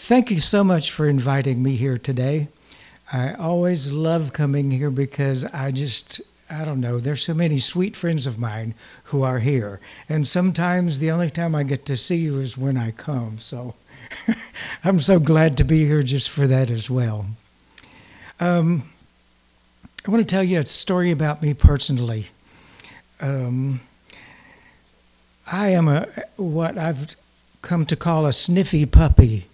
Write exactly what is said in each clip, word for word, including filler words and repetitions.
Thank you so much for inviting me here today. I always love coming here because I just, I don't know, there's so many sweet friends of mine who are here. And sometimes the only time I get to see you is when I come. So I'm so glad to be here just for that as well. Um, I want to tell you a story about me personally. Um, I am a what I've come to call a sniffy puppy.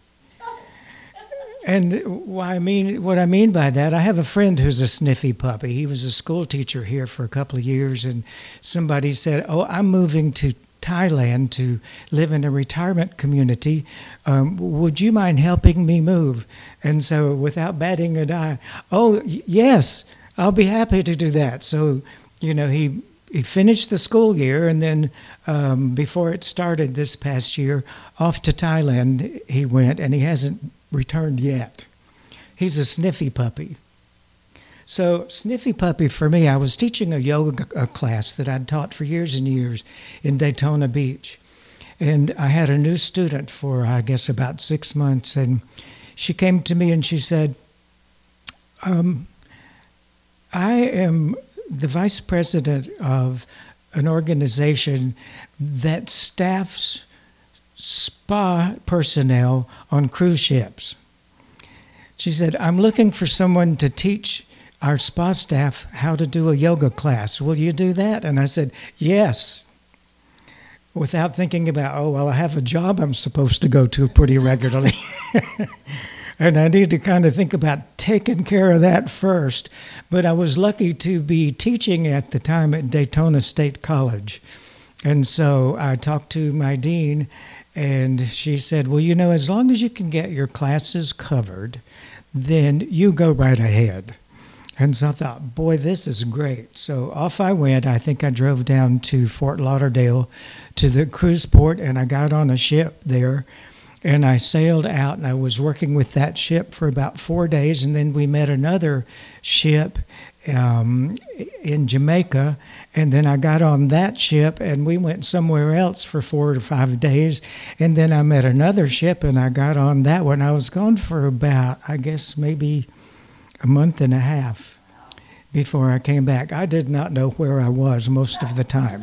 And what I mean, what I mean by that, I have a friend who's a sniffy puppy. He was a school teacher here for a couple of years, and somebody said, "Oh, I'm moving to Thailand to live in a retirement community. Um, would you mind helping me move?" And so, without batting an eye, "Oh, y- yes, I'll be happy to do that." So, you know, he he finished the school year, and then um, before it started this past year, off to Thailand he went, and he hasn't returned yet. He's a sniffy puppy. So sniffy puppy for me, I was teaching a yoga a class that I'd taught for years and years in Daytona Beach. And I had a new student for, I guess, about six months. And she came to me and she said, um, I am the vice president of an organization that staffs spa personnel on cruise ships. She said, I'm looking for someone to teach our spa staff how to do a yoga class. Will you do that? And I said, yes. Without thinking about, oh, well, I have a job I'm supposed to go to pretty regularly. And I need to kind of think about taking care of that first. But I was lucky to be teaching at the time at Daytona State College. And so I talked to my dean, and she said, well, you know, as long as you can get your classes covered, then you go right ahead. And so I thought, boy, this is great. So off I went. I think I drove down to Fort Lauderdale to the cruise port, and I got on a ship there. And I sailed out, and I was working with that ship for about four days. And then we met another ship um, in Jamaica. And then I got on that ship, and we went somewhere else for four to five days. And then I met another ship, and I got on that one. I was gone for about, I guess, maybe a month and a half before I came back. I did not know where I was most of the time.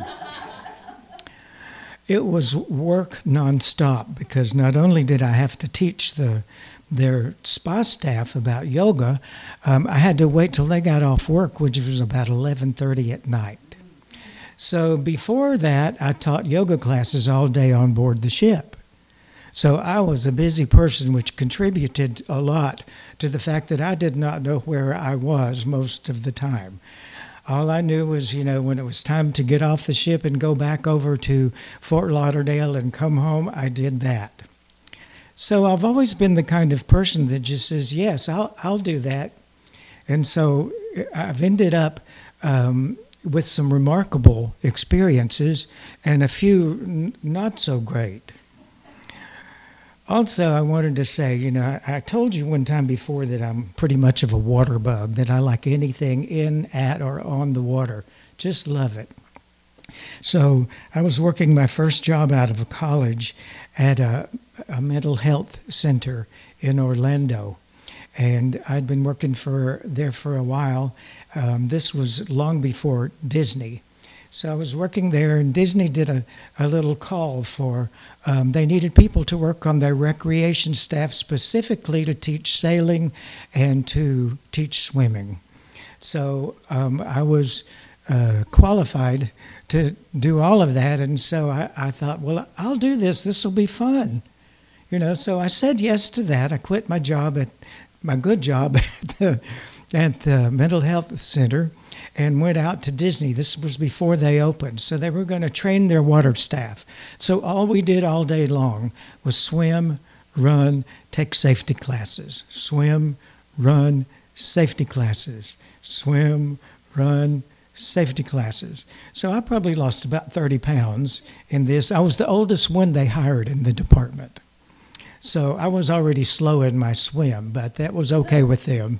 It was work nonstop because not only did I have to teach the their spa staff about yoga, um, I had to wait till they got off work, which was about eleven thirty at night. So before that, I taught yoga classes all day on board the ship. So I was a busy person, which contributed a lot to the fact that I did not know where I was most of the time. All I knew was, you know, when it was time to get off the ship and go back over to Fort Lauderdale and come home, I did that. So I've always been the kind of person that just says, yes, I'll I'll do that. And so I've ended up um, with some remarkable experiences and a few n- not so great. Also, I wanted to say, you know, I, I told you one time before that I'm pretty much of a water bug, that I like anything in, at, or on the water. Just love it. So I was working my first job out of college at a, a mental health center in Orlando. And I'd been working for there for a while. Um, this was long before Disney. So I was working there, and Disney did a, a little call for, um, they needed people to work on their recreation staff specifically to teach sailing and to teach swimming. So um, I was uh, qualified to do all of that, and so I, I thought, well, I'll do this. This will be fun. You know, so I said yes to that. I quit my job at, my good job at the, at the mental health center, and went out to Disney. This was before they opened. So they were going to train their water staff. So all we did all day long was swim, run, take safety classes. Swim, run, safety classes. Swim, run, safety classes. So I probably lost about thirty pounds in this. I was the oldest one they hired in the department. So I was already slow in my swim, but that was okay with them.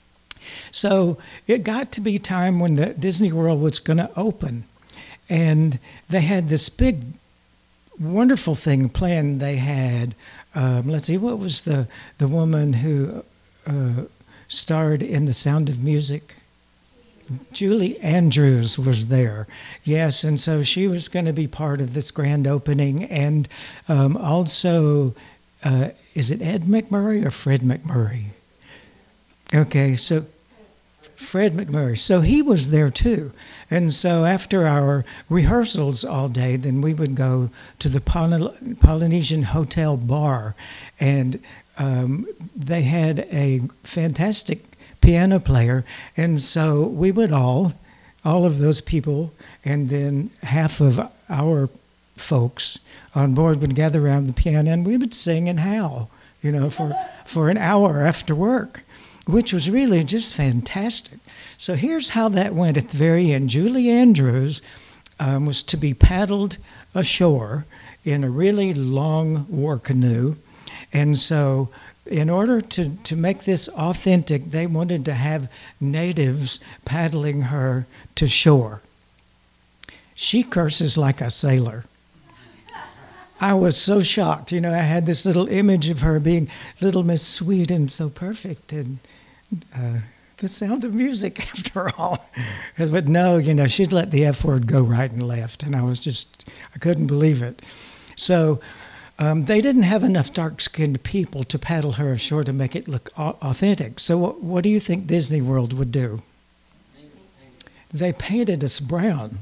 So it got to be time when the Disney World was going to open. And they had this big, wonderful thing planned. They had um, let's see, what was the, the woman who uh, starred in The Sound of Music? Julie Andrews was there. Yes, and so she was going to be part of this grand opening. And um, also, uh, is it Ed McMurray or Fred McMurray? Okay, so Fred McMurray. So he was there too. And so after our rehearsals all day, then we would go to the Poly- Polynesian Hotel bar. And um, they had a fantastic piano player. And so we would all, all of those people, and then half of our folks on board would gather around the piano and we would sing and howl, you know, for, for an hour after work, which was really just fantastic. So here's how that went at the very end. Julie Andrews um, was to be paddled ashore in a really long war canoe. And so in order to, to make this authentic, they wanted to have natives paddling her to shore. She curses like a sailor. I was so shocked. You know, I had this little image of her being Little Miss Sweet and so perfect and uh, The Sound of Music, after all. But no, you know, she'd let the F word go right and left, and I was just, I couldn't believe it. So um, they didn't have enough dark-skinned people to paddle her ashore to make it look authentic. So what, what do you think Disney World would do? They painted us brown.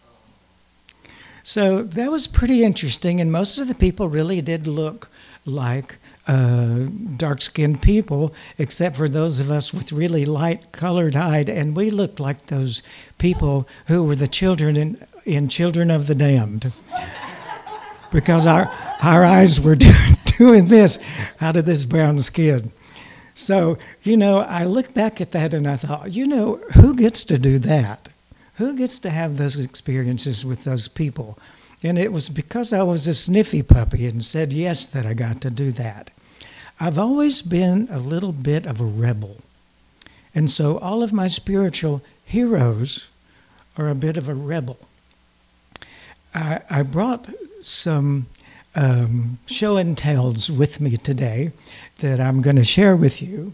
So that was pretty interesting, and most of the people really did look like uh, dark-skinned people, except for those of us with really light-colored hide, and we looked like those people who were the children in, in Children of the Damned, because our our eyes were doing, doing this out of this brown skin. So, you know, I look back at that and I thought, you know, who gets to do that? Who gets to have those experiences with those people? And it was because I was a sniffy puppy and said yes that I got to do that. I've always been a little bit of a rebel. And so all of my spiritual heroes are a bit of a rebel. I, I brought some um, show and tells with me today that I'm going to share with you.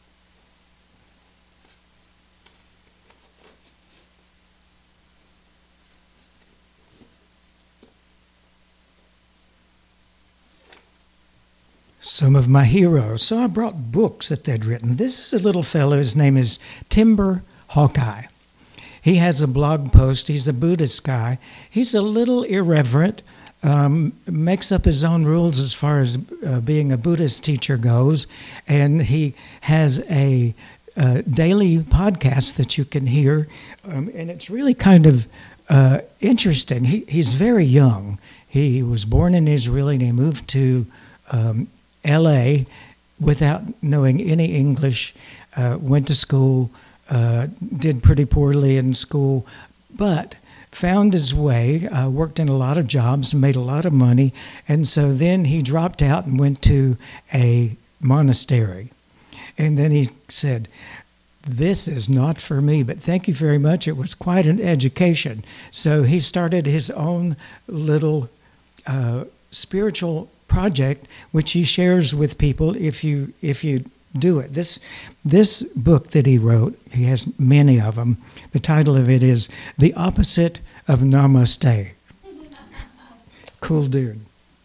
Some of my heroes. So I brought books that they'd written. This is a little fellow. His name is Timber Hawkeye. He has a blog post. He's a Buddhist guy. He's a little irreverent, um, makes up his own rules as far as uh, being a Buddhist teacher goes, and he has a uh, daily podcast that you can hear, um, and it's really kind of uh, interesting. He, he's very young. He was born in Israel, and he moved to um, L A without knowing any English, uh, went to school, uh, did pretty poorly in school, but found his way, uh, worked in a lot of jobs, made a lot of money, and so then he dropped out and went to a monastery. And then he said, this is not for me, but thank you very much. It was quite an education. So he started his own little uh, spiritual project, which he shares with people if you if you do it. This this book that he wrote, he has many of them. The title of it is The Opposite of Namaste. Cool dude.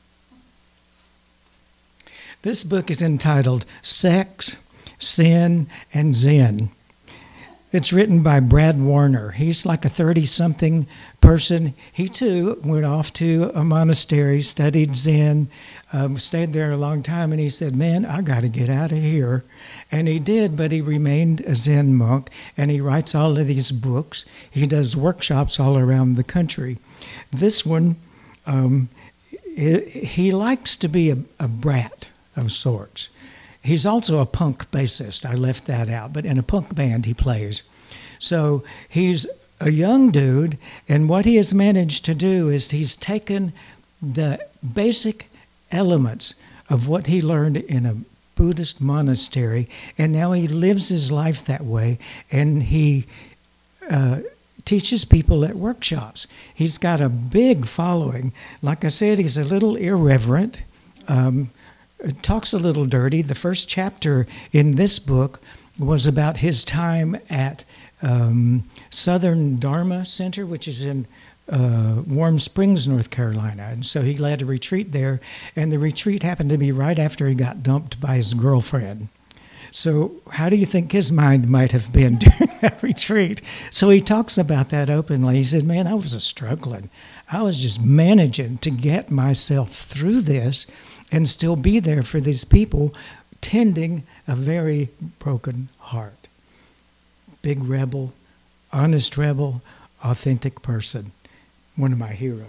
This book is entitled Sex, Sin, and Zen. It's written by Brad Warner. He's like a thirty-something person. He, too, went off to a monastery, studied Zen, um, stayed there a long time, and he said, man, I got to get out of here. And he did, but he remained a Zen monk, and he writes all of these books. He does workshops all around the country. This one, um, it, he likes to be a, a brat of sorts. He's also a punk bassist. I left that out, but in a punk band he plays. So he's a young dude, and what he has managed to do is he's taken the basic elements of what he learned in a Buddhist monastery, and now he lives his life that way, and he uh, teaches people at workshops. He's got a big following. Like I said, he's a little irreverent. Um, talks a little dirty. The first chapter in this book was about his time at um, Southern Dharma Center, which is in uh, Warm Springs, North Carolina. And so he led a retreat there, and the retreat happened to be right after he got dumped by his girlfriend. So how do you think his mind might have been during that retreat? So he talks about that openly. He said, man, I was a struggling. I was just managing to get myself through this and still be there for these people, tending a very broken heart. Big rebel, honest rebel, authentic person. One of my heroes.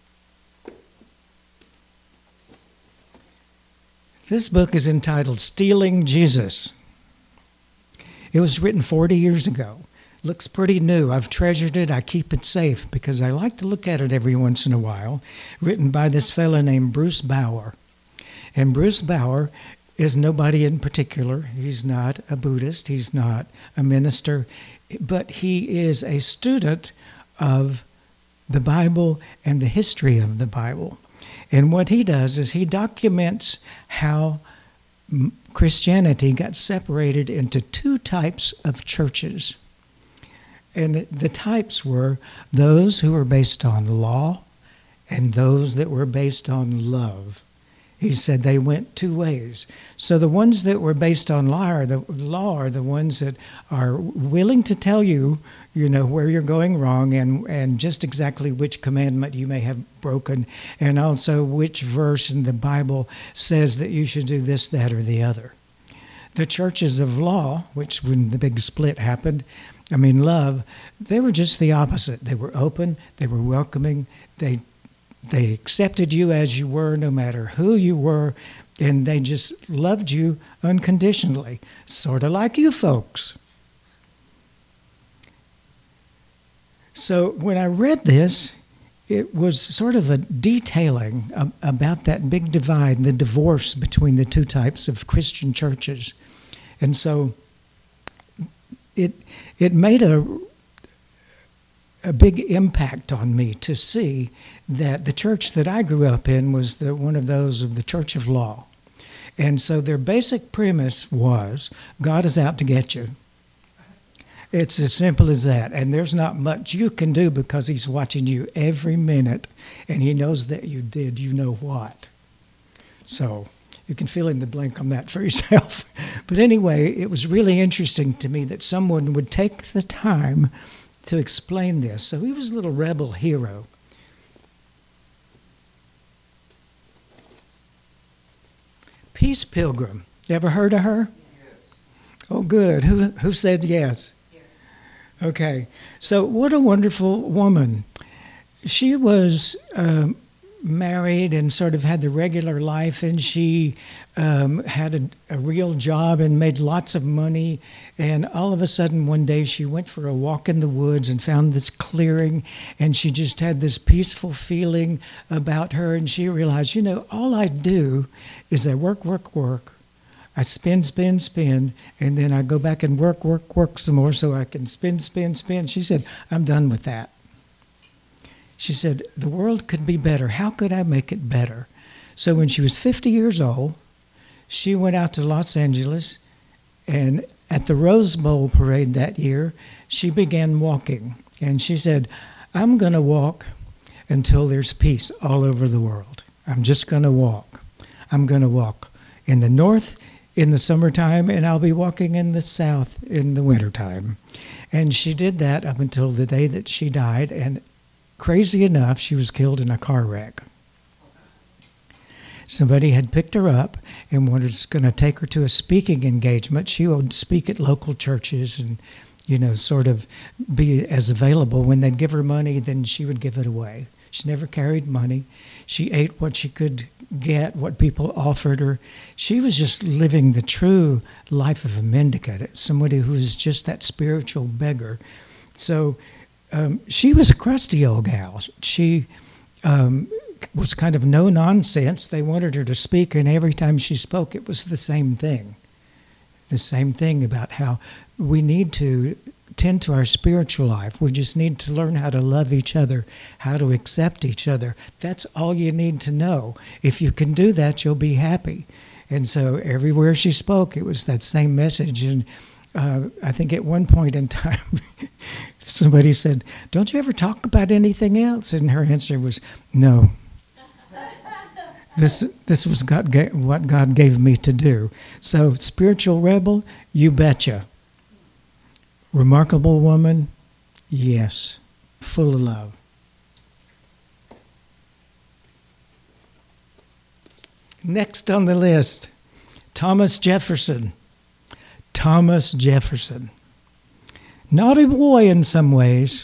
This book is entitled Stealing Jesus. It was written forty years ago. Looks pretty new. I've treasured it. I keep it safe because I like to look at it every once in a while. Written by this fellow named Bruce Bauer. And Bruce Bauer is nobody in particular. He's not a Buddhist. He's not a minister. But he is a student of the Bible and the history of the Bible. And what he does is he documents how Christianity got separated into two types of churches. And the types were those who were based on law and those that were based on love. He said they went two ways. So the ones that were based on law are the, law are the ones that are willing to tell you, you know, where you're going wrong and, and just exactly which commandment you may have broken, and also which verse in the Bible says that you should do this, that, or the other. The churches of law, which when the big split happened, I mean love, they were just the opposite. They were open, they were welcoming, they They accepted you as you were, no matter who you were, and they just loved you unconditionally, sort of like you folks. So when I read this, it was sort of a detailing about that big divide, the divorce between the two types of Christian churches. And so it it made a a big impact on me to see that the church that I grew up in was the, one of those of the Church of Law. And so their basic premise was, God is out to get you. It's as simple as that. And there's not much you can do because he's watching you every minute, and he knows that you did you know what. So you can fill in the blank on that for yourself. But anyway, it was really interesting to me that someone would take the time to explain this. So he was a little rebel hero. Peace Pilgrim. You ever heard of her? Yes. Oh, good. Who who said yes? Yes. Okay. So what a wonderful woman. She was um, married and sort of had the regular life, and she um, had a, a real job and made lots of money. And all of a sudden, one day, she went for a walk in the woods and found this clearing, and she just had this peaceful feeling about her. And she realized, you know, all I do is I work, work, work. I spin, spin, spin, and then I go back and work, work, work some more so I can spin, spin, spin. She said, I'm done with that. She said, the world could be better. How could I make it better? So when she was fifty years old, she went out to Los Angeles, and at the Rose Bowl parade that year, she began walking. And she said, I'm going to walk until there's peace all over the world. I'm just going to walk. I'm going to walk in the north in the summertime, and I'll be walking in the south in the wintertime. And she did that up until the day that she died, and crazy enough, she was killed in a car wreck. Somebody had picked her up and was going to take her to a speaking engagement. She would speak at local churches and, you know, sort of be as available. When they'd give her money, then she would give it away. She never carried money. She ate what she could get, what people offered her. She was just living the true life of a mendicant, somebody who was just that spiritual beggar. So Um, she was a crusty old gal. She um, was kind of no nonsense. They wanted her to speak, and every time she spoke, it was the same thing. The same thing about how we need to tend to our spiritual life. We just need to learn how to love each other, how to accept each other. That's all you need to know. If you can do that, you'll be happy. And so everywhere she spoke, it was that same message. And uh, I think at one point in time, somebody said, "Don't you ever talk about anything else?" And her answer was, "No. This this was God ga- what God gave me to do." So spiritual rebel, you betcha. Remarkable woman, yes. Full of love. Next on the list, Thomas Jefferson. Thomas Jefferson. Naughty boy in some ways.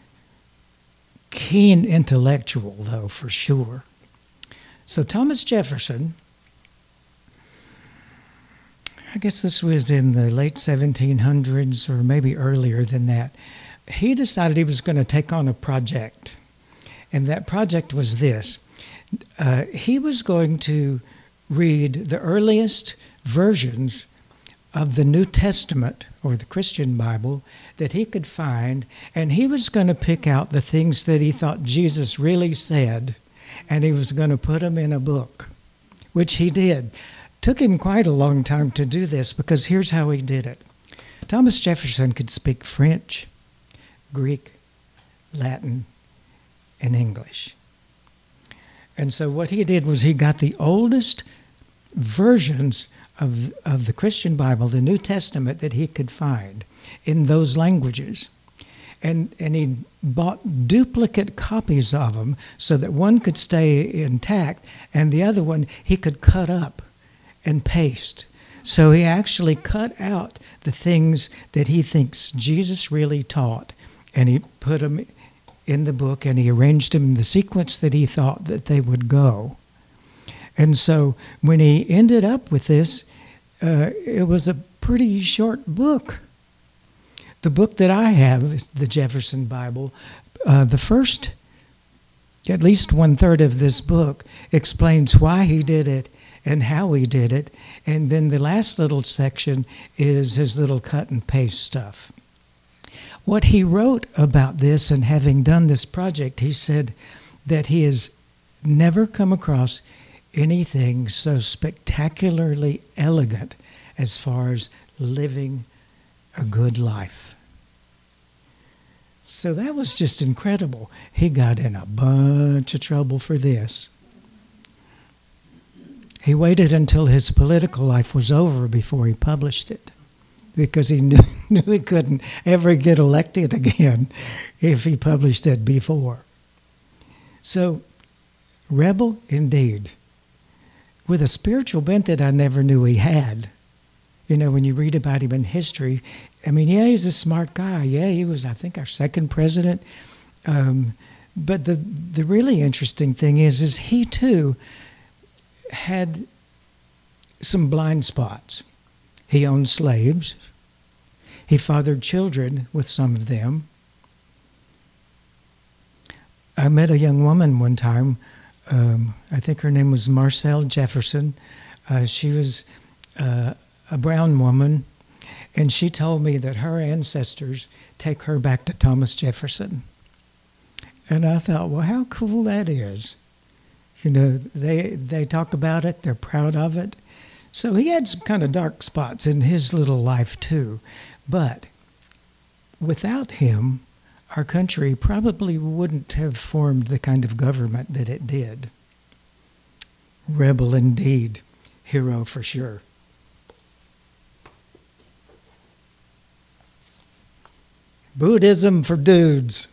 Keen intellectual, though, for sure. So Thomas Jefferson, I guess this was in the late seventeen hundreds or maybe earlier than that, he decided he was going to take on a project. And that project was this. Uh, he was going to read the earliest versions of the New Testament, or the Christian Bible, that he could find, and he was going to pick out the things that he thought Jesus really said, and he was going to put them in a book, which he did. Took him quite a long time to do this, because here's how he did it. Thomas Jefferson could speak French, Greek, Latin, and English. And so what he did was he got the oldest versions of, of the Christian Bible, the New Testament, that he could find in those languages. And, and he bought duplicate copies of them so that one could stay intact and the other one he could cut up and paste. So he actually cut out the things that he thinks Jesus really taught, and he put them in the book, and he arranged them in the sequence that he thought that they would go. And so when he ended up with this, uh, it was a pretty short book. The book that I have, the Jefferson Bible, uh, the first, at least one-third of this book, explains why he did it and how he did it. And then the last little section is his little cut and paste stuff. What he wrote about this, and having done this project, he said that he has never come across anything so spectacularly elegant as far as living a good life. So that was just incredible. He got in a bunch of trouble for this. He waited until his political life was over before he published it, because he knew, knew he couldn't ever get elected again if he published it before. So, rebel indeed, with a spiritual bent that I never knew he had. You know, when you read about him in history, I mean, yeah, he's a smart guy. Yeah, he was, I think, our second president. Um, but the the really interesting thing is, is he too had some blind spots. He owned slaves. He fathered children with some of them. I met a young woman one time. Um, I think her name was Marcelle Jefferson. Uh, she was uh, a brown woman, and she told me that her ancestors take her back to Thomas Jefferson. And I thought, well, how cool that is. You know, they they talk about it, they're proud of it. So he had some kind of dark spots in his little life too. But without him, our country probably wouldn't have formed the kind of government that it did. Rebel indeed, hero for sure. Buddhism for dudes.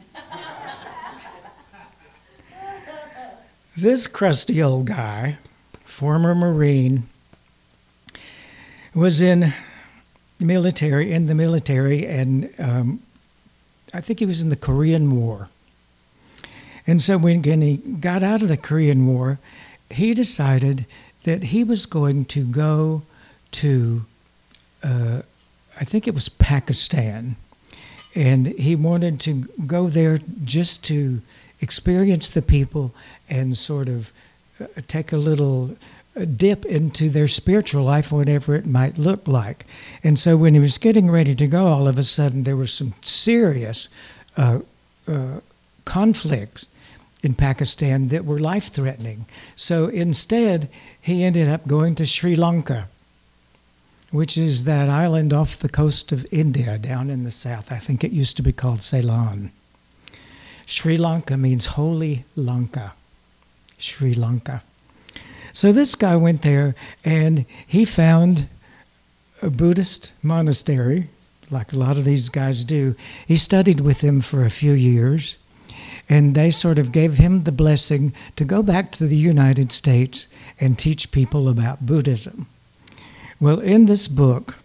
This crusty old guy, former Marine, was in military, in the military, and um, I think he was in the Korean War. And so when he got out of the Korean War, he decided that he was going to go to, uh, I think it was Pakistan. And he wanted to go there just to experience the people and sort of uh, take a little dip into their spiritual life, whatever it might look like. And so when he was getting ready to go, all of a sudden there was some serious uh, uh, conflict in Pakistan that were life-threatening. So instead, he ended up going to Sri Lanka, which is that island off the coast of India down in the south. I think it used to be called Ceylon. Sri Lanka means Holy Lanka. Sri Lanka. So this guy went there and he found a Buddhist monastery, like a lot of these guys do. He studied with them for a few years, and they sort of gave him the blessing to go back to the United States and teach people about Buddhism. Well, in this book,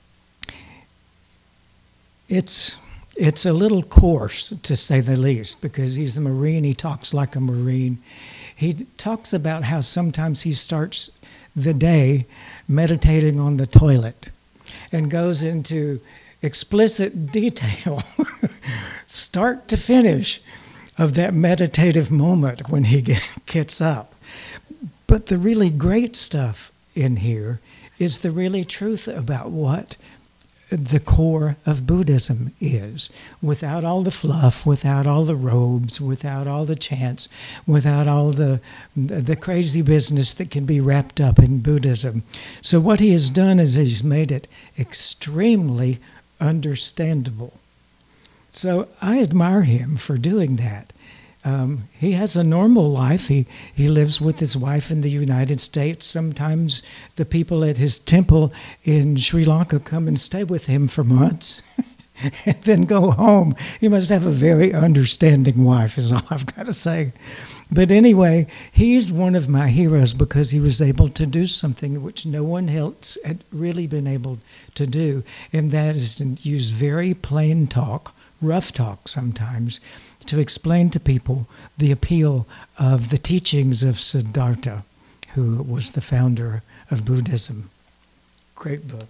it's it's a little coarse, to say the least, because he's a Marine. He talks like a Marine. He talks about how sometimes he starts the day meditating on the toilet and goes into explicit detail, start to finish, of that meditative moment when he gets up. But the really great stuff in here is the really truth about what the core of Buddhism is, without all the fluff, without all the robes, without all the chants, without all the the crazy business that can be wrapped up in Buddhism. So what he has done is he's made it extremely understandable. So I admire him for doing that. Um, he has a normal life. He, he lives with his wife in the United States. Sometimes the people at his temple in Sri Lanka come and stay with him for months and then go home. He must have a very understanding wife, is all I've got to say. But anyway, he's one of my heroes because he was able to do something which no one else had really been able to do, and that is to use very plain talk, rough talk sometimes, to explain to people the appeal of the teachings of Siddhartha, who was the founder of Buddhism. Great book.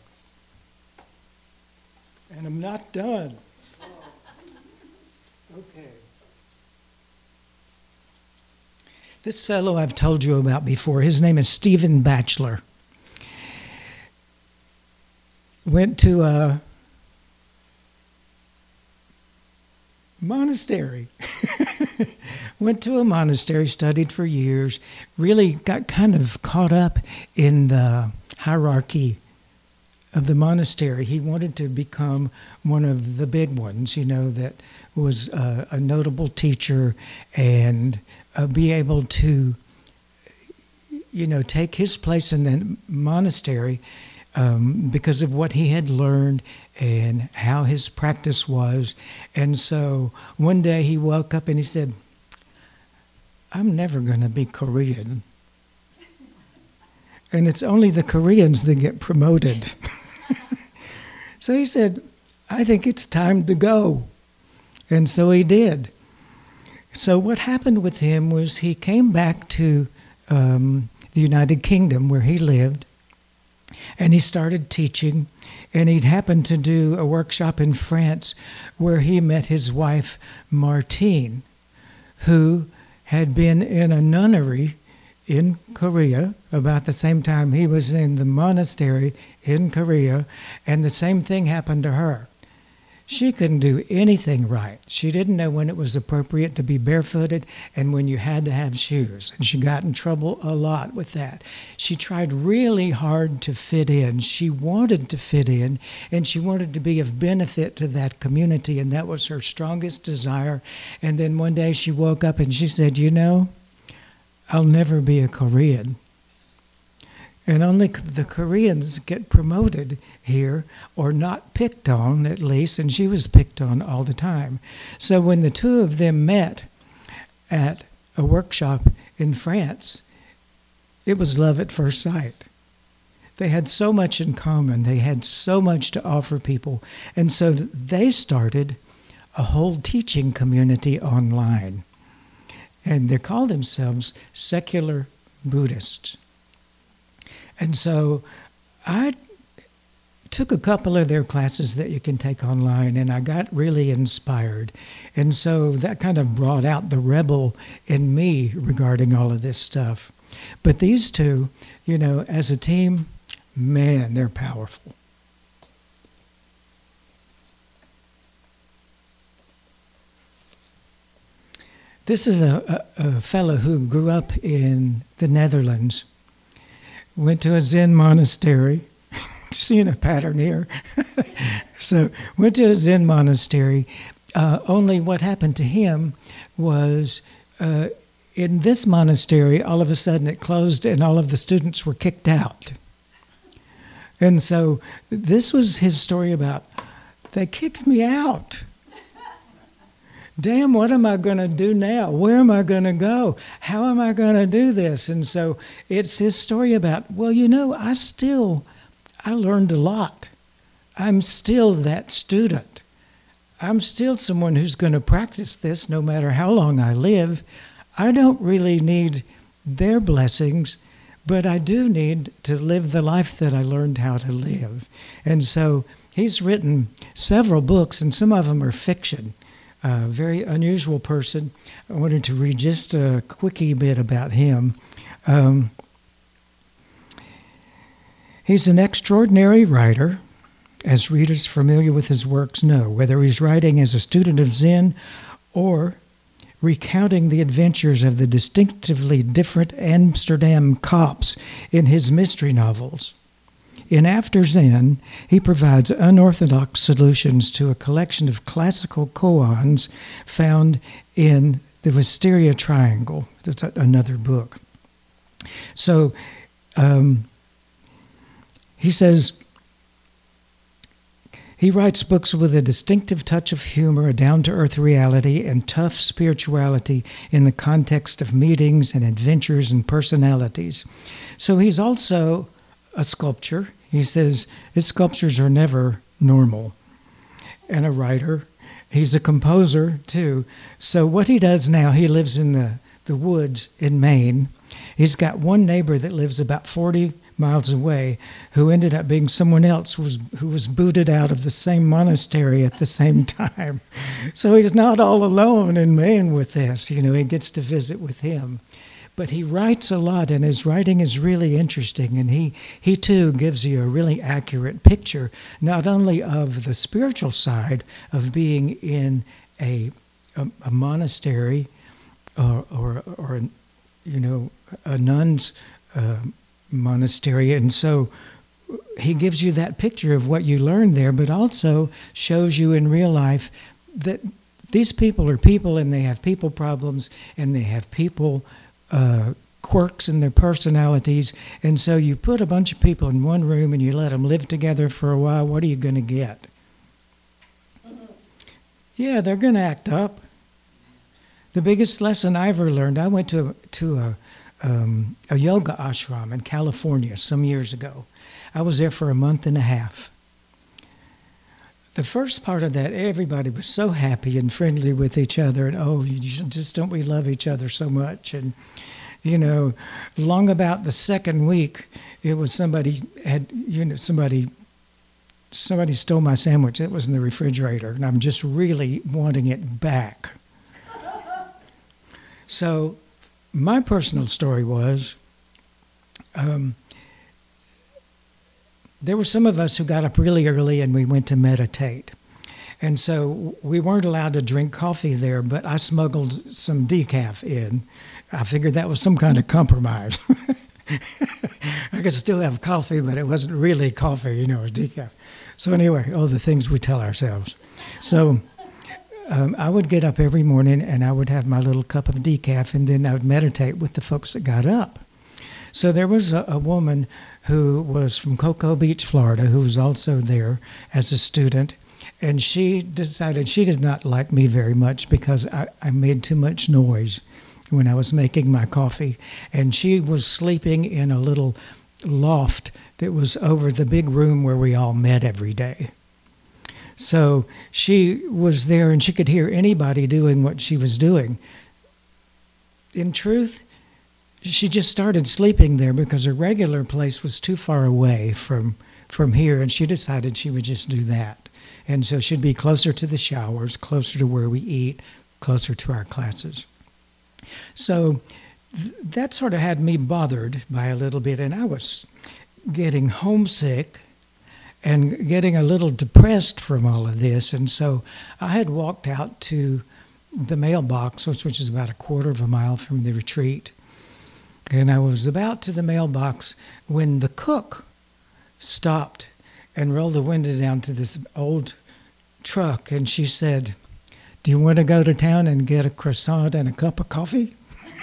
And I'm not done. Okay. This fellow I've told you about before, his name is Stephen Batchelor. Went to a monastery. Went to a monastery, studied for years, really got kind of caught up in the hierarchy of the monastery. He wanted to become one of the big ones, you know, that was a, a notable teacher and uh, be able to, you know, take his place in the monastery um, because of what he had learned and how his practice was. And so one day he woke up and he said, I'm never going to be Korean. And it's only the Koreans that get promoted. So he said, I think it's time to go. And so he did. So what happened with him was he came back to um, the United Kingdom where he lived, and he started teaching, and he'd happened to do a workshop in France where he met his wife, Martine, who had been in a nunnery in Korea about the same time he was in the monastery in Korea, and the same thing happened to her. She couldn't do anything right. She didn't know when it was appropriate to be barefooted and when you had to have shoes. And she got in trouble a lot with that. She tried really hard to fit in. She wanted to fit in, and she wanted to be of benefit to that community, and that was her strongest desire. And then one day she woke up and she said, you know, I'll never be a Korean. And only the Koreans get promoted here, or not picked on at least, and she was picked on all the time. So when the two of them met at a workshop in France, it was love at first sight. They had so much in common. They had so much to offer people. And so they started a whole teaching community online. And they call themselves secular Buddhists. And so I took a couple of their classes that you can take online, and I got really inspired. And so that kind of brought out the rebel in me regarding all of this stuff. But these two, you know, as a team, man, they're powerful. This is a, a, a fellow who grew up in the Netherlands, went to a Zen monastery, seeing a pattern here. So went to a Zen monastery. Uh, only what happened to him was uh, in this monastery, all of a sudden it closed and all of the students were kicked out. And so this was his story about, they kicked me out. Damn, what am I going to do now? Where am I going to go? How am I going to do this? And so it's his story about, well, you know, I still, I learned a lot. I'm still that student. I'm still someone who's going to practice this no matter how long I live. I don't really need their blessings, but I do need to live the life that I learned how to live. And so he's written several books, and some of them are fiction. A uh, very unusual person. I wanted to read just a quickie bit about him. Um, he's an extraordinary writer, as readers familiar with his works know, whether he's writing as a student of Zen or recounting the adventures of the distinctively different Amsterdam cops in his mystery novels. In After Zen, he provides unorthodox solutions to a collection of classical koans found in the Wisteria Triangle. That's another book. So um, he says, he writes books with a distinctive touch of humor, a down-to-earth reality, and tough spirituality in the context of meetings and adventures and personalities. So he's also a sculptor. He says his sculptures are never normal. And a writer. He's a composer, too. So what he does now, he lives in the, the woods in Maine. He's got one neighbor that lives about forty miles away who ended up being someone else who was, who was booted out of the same monastery at the same time. So he's not all alone in Maine with this. You know, he gets to visit with him. But he writes a lot, and his writing is really interesting, and he, he too gives you a really accurate picture, not only of the spiritual side of being in a, a, a monastery or, or, or, you know, a nun's uh, monastery, and so he gives you that picture of what you learned there, but also shows you in real life that these people are people, and they have people problems, and they have people Uh, quirks in their personalities, and so you put a bunch of people in one room and you let them live together for a while, what are you going to get? Yeah, they're going to act up. The biggest lesson I ever learned, I went to, to a, um, a yoga ashram in California some years ago. I was there for a month and a half. The first part of that, everybody was so happy and friendly with each other, and oh, you just don't we love each other so much. And you know, long about the second week, it was somebody had you know somebody somebody stole my sandwich. It was in the refrigerator, and I'm just really wanting it back. So, my personal story was. Um, There were some of us who got up really early and we went to meditate. And so we weren't allowed to drink coffee there, but I smuggled some decaf in. I figured that was some kind of compromise. I could still have coffee, but it wasn't really coffee, you know, it was decaf. So anyway, all the things we tell ourselves. So um, I would get up every morning and I would have my little cup of decaf, and then I would meditate with the folks that got up. So there was a, a woman who was from Cocoa Beach, Florida, who was also there as a student, and she decided she did not like me very much because I, I made too much noise when I was making my coffee. And she was sleeping in a little loft that was over the big room where we all met every day. So she was there and she could hear anybody doing what she was doing. In truth, she just started sleeping there because her regular place was too far away from from here, and she decided she would just do that. And so she'd be closer to the showers, closer to where we eat, closer to our classes. So th- that sort of had me bothered by a little bit, and I was getting homesick and getting a little depressed from all of this. And so I had walked out to the mailbox, which, which is about a quarter of a mile from the retreat. And I was about to the mailbox when the cook stopped and rolled the window down to this old truck, and she said, "Do you want to go to town and get a croissant and a cup of coffee?"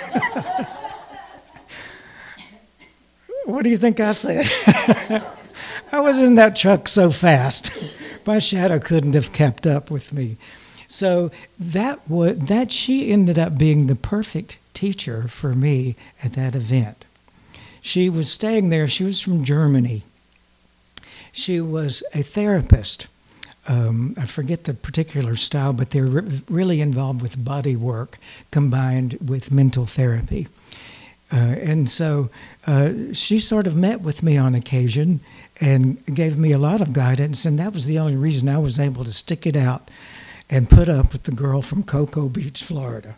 What do you think I said? I was in that truck so fast, my shadow couldn't have kept up with me. So that was, that she ended up being the perfect teacher for me at that event. She was staying there. She was from Germany. She was a therapist. Um, I forget the particular style, but they're re- really involved with body work combined with mental therapy. Uh, and so uh, she sort of met with me on occasion and gave me a lot of guidance, and that was the only reason I was able to stick it out and put up with the girl from Cocoa Beach, Florida.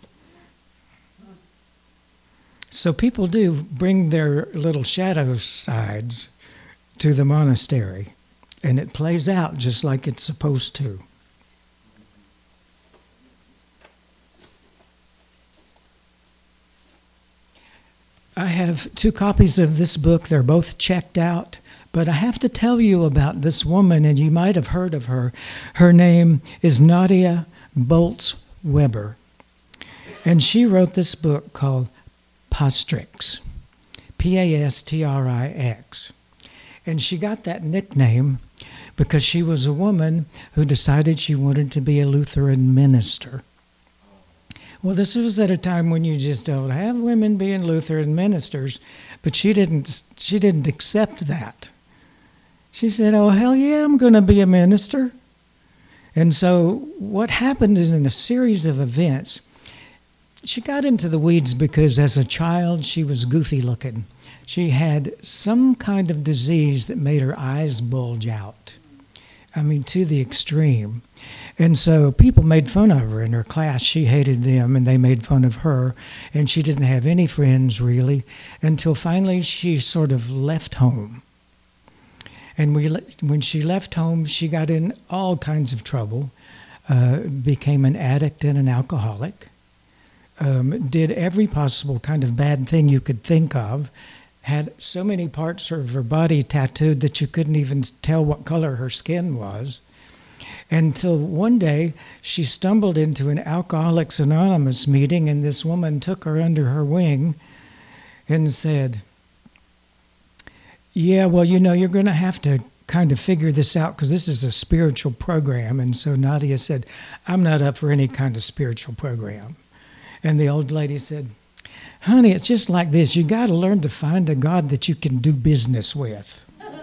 So people do bring their little shadow sides to the monastery, and it plays out just like it's supposed to. I have two copies of this book. They're both checked out. But I have to tell you about this woman, and you might have heard of her. Her name is Nadia Bolz-Weber. And she wrote this book called Pastrix, P A S T R I X. And she got that nickname because she was a woman who decided she wanted to be a Lutheran minister. Well, this was at a time when you just don't have women being Lutheran ministers, but she didn't, she didn't accept that. She said, "Oh, hell yeah, I'm going to be a minister." And so what happened is in a series of events, she got into the weeds because as a child she was goofy looking. She had some kind of disease that made her eyes bulge out. I mean, to the extreme. And so people made fun of her in her class. She hated them, and they made fun of her. And she didn't have any friends, really, until finally she sort of left home. And we, when she left home, she got in all kinds of trouble, uh, became an addict and an alcoholic, um, did every possible kind of bad thing you could think of, had so many parts of her body tattooed that you couldn't even tell what color her skin was. Until one day, she stumbled into an Alcoholics Anonymous meeting, and this woman took her under her wing and said, "Yeah, well, you know, you're going to have to kind of figure this out because this is a spiritual program." And so Nadia said, "I'm not up for any kind of spiritual program." And the old lady said, "Honey, it's just like this. You got to learn to find a God that you can do business with."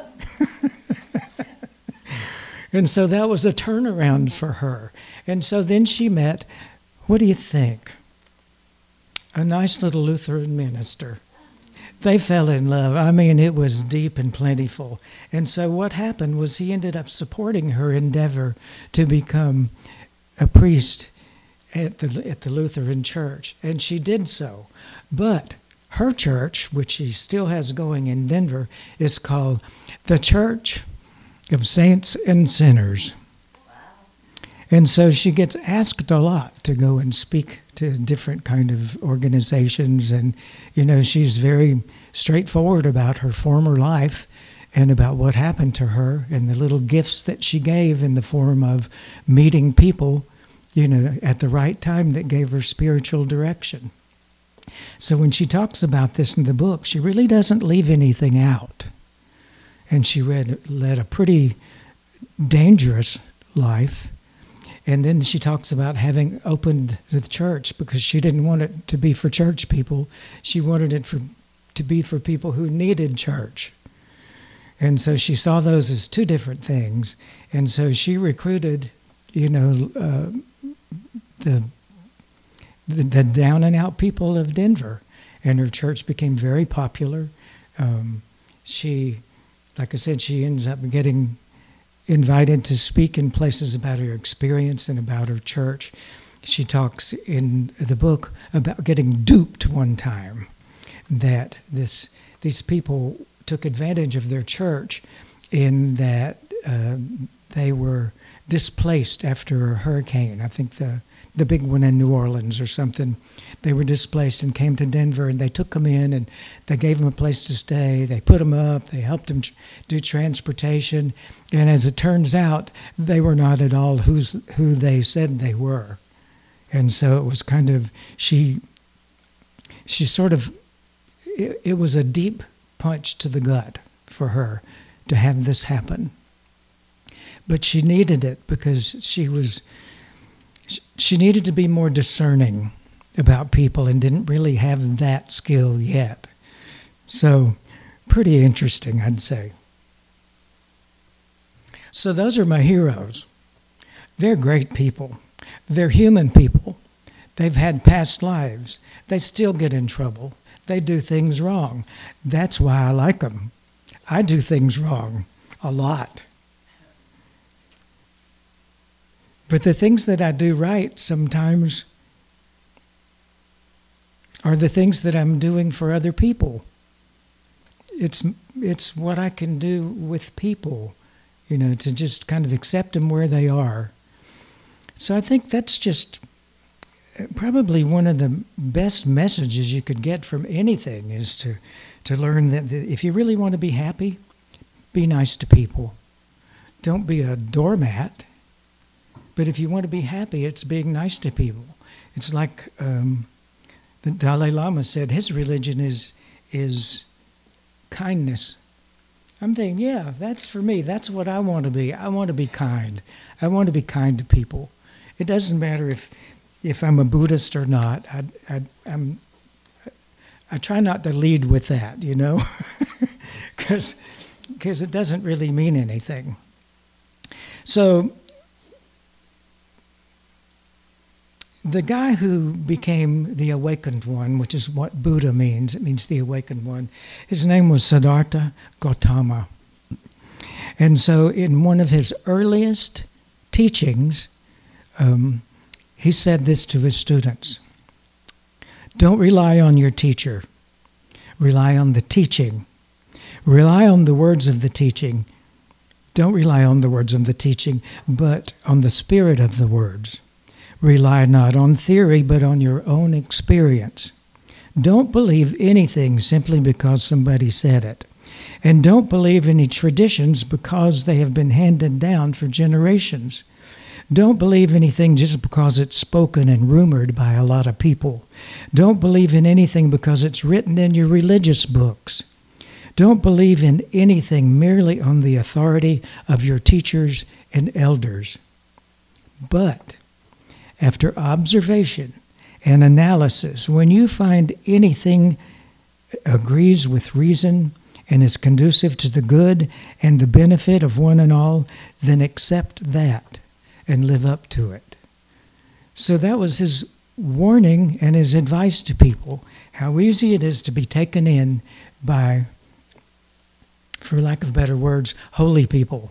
And so that was a turnaround for her. And so then she met, what do you think? A nice little Lutheran minister. They fell in love. I mean, it was deep and plentiful. And so what happened was he ended up supporting her endeavor to become a priest at the at the Lutheran church. And she did so. But her church, which she still has going in Denver, is called the Church of Saints and Sinners. And so she gets asked a lot to go and speak to different kind of organizations. And, you know, she's very straightforward about her former life and about what happened to her and the little gifts that she gave in the form of meeting people, you know, at the right time that gave her spiritual direction. So when she talks about this in the book, she really doesn't leave anything out. And she read, led a pretty dangerous life. And then she talks about having opened the church because she didn't want it to be for church people. She wanted it for, to be for people who needed church. And so she saw those as two different things. And so she recruited, you know, uh, the, the the down and out people of Denver. And her church became very popular. Um, she... Like I said, she ends up getting invited to speak in places about her experience and about her church. She talks in the book about getting duped one time, that this these people took advantage of their church in that uh, they were displaced after a hurricane. I think the the big one in New Orleans or something. They were displaced and came to Denver, and they took them in, and they gave them a place to stay. They put them up. They helped them tr- do transportation. And as it turns out, they were not at all who's, who they said they were. And so it was kind of, she, she sort of, it, it was a deep punch to the gut for her to have this happen. But she needed it because she was, she needed to be more discerning about people and didn't really have that skill yet. So pretty interesting, I'd say. So those are my heroes. They're great people. They're human people. They've had past lives. They still get in trouble. They do things wrong. That's why I like them. I do things wrong a lot. But the things that I do right sometimes are the things that I'm doing for other people. It's it's what I can do with people, you know, to just kind of accept them where they are. So I think that's just probably one of the best messages you could get from anything is to, to learn that if you really want to be happy, be nice to people. Don't be a doormat. But if you want to be happy, it's being nice to people. It's like um, the Dalai Lama said his religion is is kindness. I'm thinking, yeah, that's for me. That's what I want to be. I want to be kind. I want to be kind to people. It doesn't matter if if I'm a Buddhist or not. I, I, I'm, I try not to lead with that, you know, because because it doesn't really mean anything. So the guy who became the awakened one, which is what Buddha means, it means the awakened one, his name was Siddhartha Gautama. And so in one of his earliest teachings, um, he said this to his students: don't rely on your teacher. Rely on the teaching. Rely on the words of the teaching. Don't rely on the words of the teaching, but on the spirit of the words. Rely not on theory, but on your own experience. Don't believe anything simply because somebody said it. And don't believe any traditions because they have been handed down for generations. Don't believe anything just because it's spoken and rumored by a lot of people. Don't believe in anything because it's written in your religious books. Don't believe in anything merely on the authority of your teachers and elders. But after observation and analysis, when you find anything agrees with reason and is conducive to the good and the benefit of one and all, then accept that and live up to it. So that was his warning and his advice to people, how easy it is to be taken in by, for lack of better words, holy people.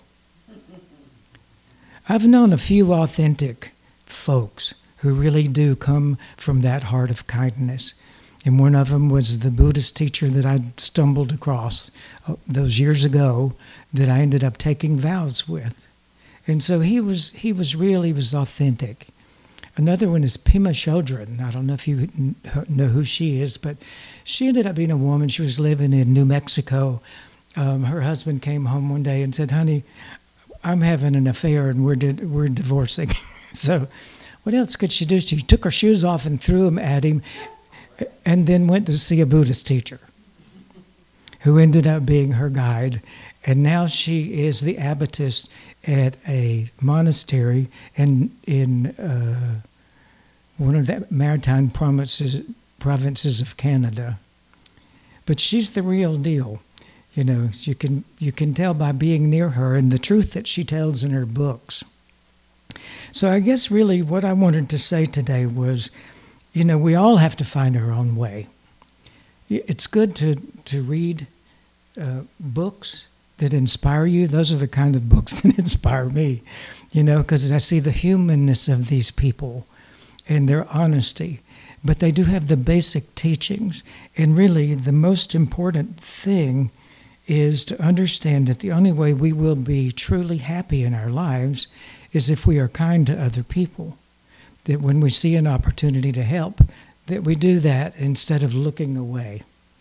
I've known a few authentic folks who really do come from that heart of kindness. And one of them was the Buddhist teacher that I stumbled across those years ago that I ended up taking vows with. And so he was he was real, he was authentic. Another one is Pema Chodron. I don't know if you know who she is, but she ended up being a woman. She was living in New Mexico. Um, her husband came home one day and said, honey, I'm having an affair and we're di- we're divorcing. So what else could she do? She took her shoes off and threw them at him and then went to see a Buddhist teacher who ended up being her guide. And now she is the abbotess at a monastery in in uh, one of the maritime provinces, provinces of Canada. But she's the real deal. You know, you can you can tell by being near her and the truth that she tells in her books. So I guess really what I wanted to say today was, you know, we all have to find our own way. It's good to, to read uh, books that inspire you. Those are the kind of books that inspire me, you know, because I see the humanness of these people and their honesty. But they do have the basic teachings. And really, the most important thing is to understand that the only way we will be truly happy in our lives is if we are kind to other people. that when we see an opportunity to help, that we do that instead of looking away.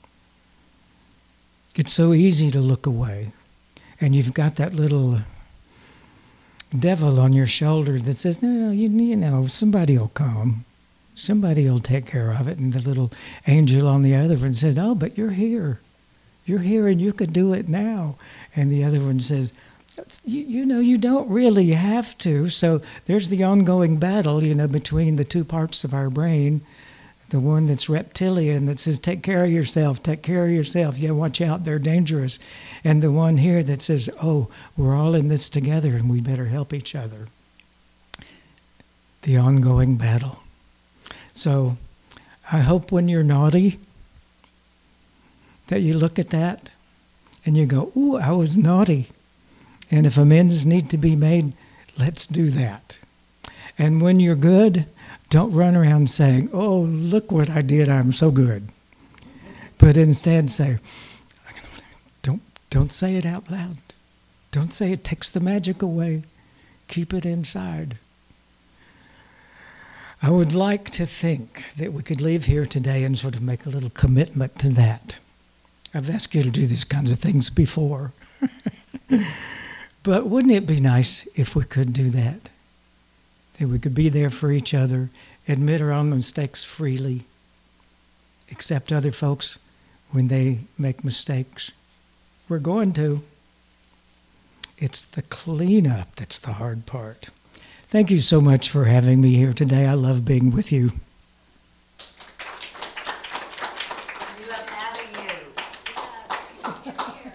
It's so easy to look away. And you've got that little devil on your shoulder that says, no, you, you know, somebody will come. Somebody will take care of it. And the little angel on the other one says, oh, but you're here. You're here and you could do it now. And the other one says, you, you know, you don't really have to. So there's the ongoing battle, you know, between the two parts of our brain. The one that's reptilian that says, take care of yourself, take care of yourself. Yeah, watch out, they're dangerous. And the one here that says, oh, we're all in this together and we better help each other. The ongoing battle. So I hope when you're naughty that you look at that and you go, ooh, I was naughty. And if amends need to be made, let's do that. And when you're good, don't run around saying, oh, look what I did, I'm so good. But instead say, don't, don't say it out loud. Don't say it takes the magic away. Keep it inside. I would like to think that we could leave here today and sort of make a little commitment to that. I've asked you to do these kinds of things before. But wouldn't it be nice if we could do that? That we could be there for each other, admit our own mistakes freely, accept other folks when they make mistakes. We're going to. It's the cleanup that's the hard part. Thank you so much for having me here today. I love being with you.